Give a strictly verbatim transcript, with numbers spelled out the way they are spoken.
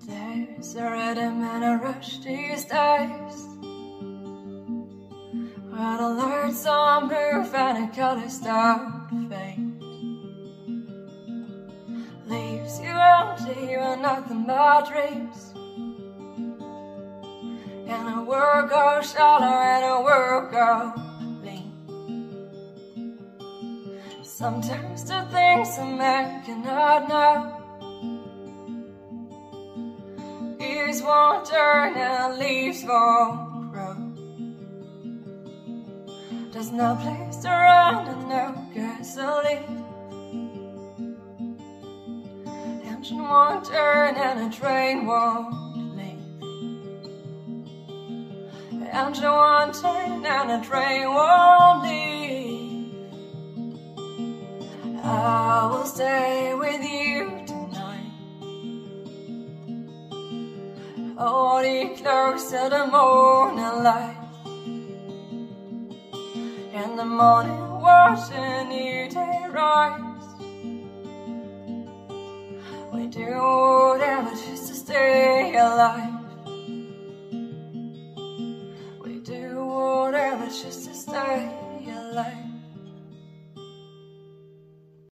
There's a rhythm and a rush these days, where the lights on move and the colors start to fade. Leaves you empty with nothing but dreams, and the world goes shallow and the world goes lean. Sometimes the things a man cannot know, years won't turn and leaves won't grow. There's no place to run and no gasoline. Engine won't turn and the train won't leave. Engine won't turn and the train won't leave. I will stay with you tonight. Hold you close to the morning light. In the morning, watching you day rise. We do whatever just to stay alive. We do whatever just to stay alive.